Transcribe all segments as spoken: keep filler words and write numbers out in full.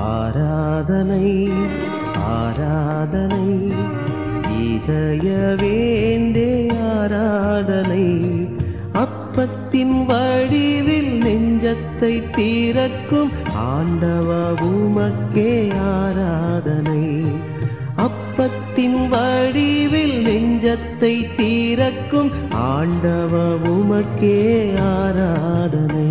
ஆராதனை ஆராதனை இதய வேந்தே ஆராதனை அப்பத்தின் வடிவில் நெஞ்சத்தை தீரக்கும் ஆண்டவா உமக்கே ஆராதனை அப்பத்தின் வடிவில் நெஞ்சத்தை தீரக்கும் ஆண்டவா உமக்கே ஆராதனை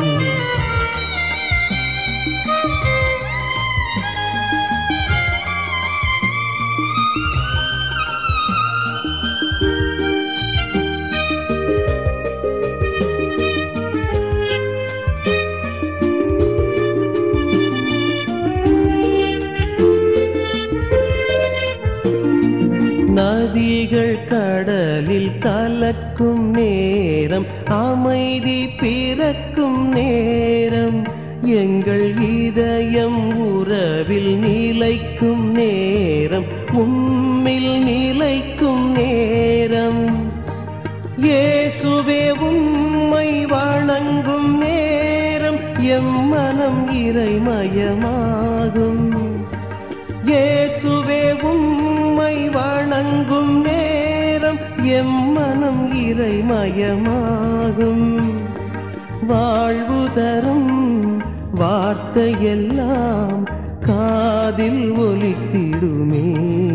நதிகள் கடலில் கலக்கும் நேரம் அமைதி பிறக்கும் நேரம் எங்கள் இதயம் உறவில் நிலைக்கும் நேரம் உம்மில் நிலைக்கும் நேரம் இயேசுவே உம்மை வணங்கும் நேரம் எம் மனம் இறைமயமாகும் இயேசுவே உம்மை வணங்கும் நேரம் எம் மனம் இறைமயமாகும் வாழ்வு தரும் வார்த்தையெல்லாம் காதில் ஒலித்திடுமே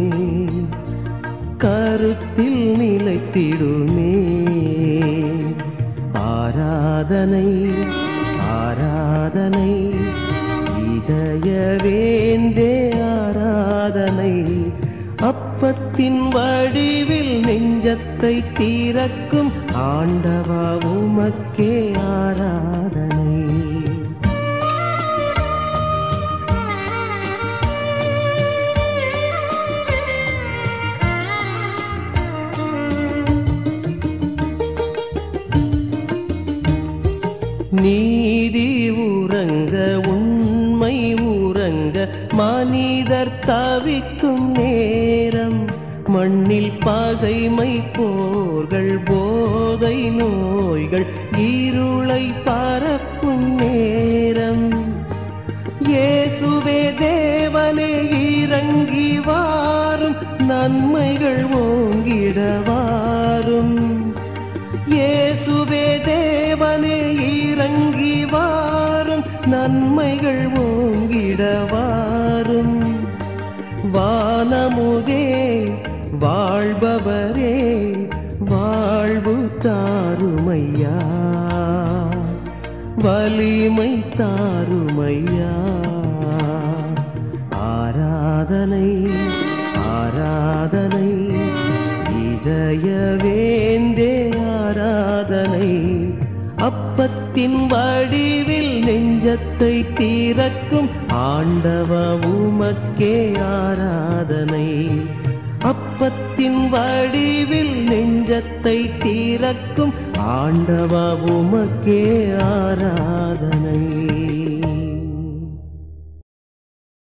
கருத்தில் நிலைத்திடுமே ஆராதனை ஆராதனை இதய வேந்தே ஆராதனை அப்பத்தின் வடிவில் நெஞ்சத்தை தீரக்கும் ஆண்டவா உமக்கே ஆராதனை நீதி உறங்க உண்மை உறங்க மனிதர் தவிக்கும் நேரம் மண்ணில் பகைமை போர்கள் போதை நோய்கள் இருளை பரப்பும் நேரம் இயேசுவே தேவனே இறங்கி வாரும் நன்மைகள் ஓங்கிட வாரும் இயேசுவே தேவனே இறங்கி வாரும் நன்மைகள் ஓங்கிட வாரும் வானமுதே வாழ்பவரே வாழ்வு தாருமையா வலிமை தாருமையா ஆராதனை ஆராதனை இதய வேந்தே ஆராதனை அப்பத்தின் வடிவில் நெஞ்சத்தை தீரக்கும் ஆண்டவா உமக்கே ஆராதனை அப்பத்தின் வடிவில் நெஞ்சத்தை தீரக்கும் ஆண்டவா உமக்கே ஆராதனை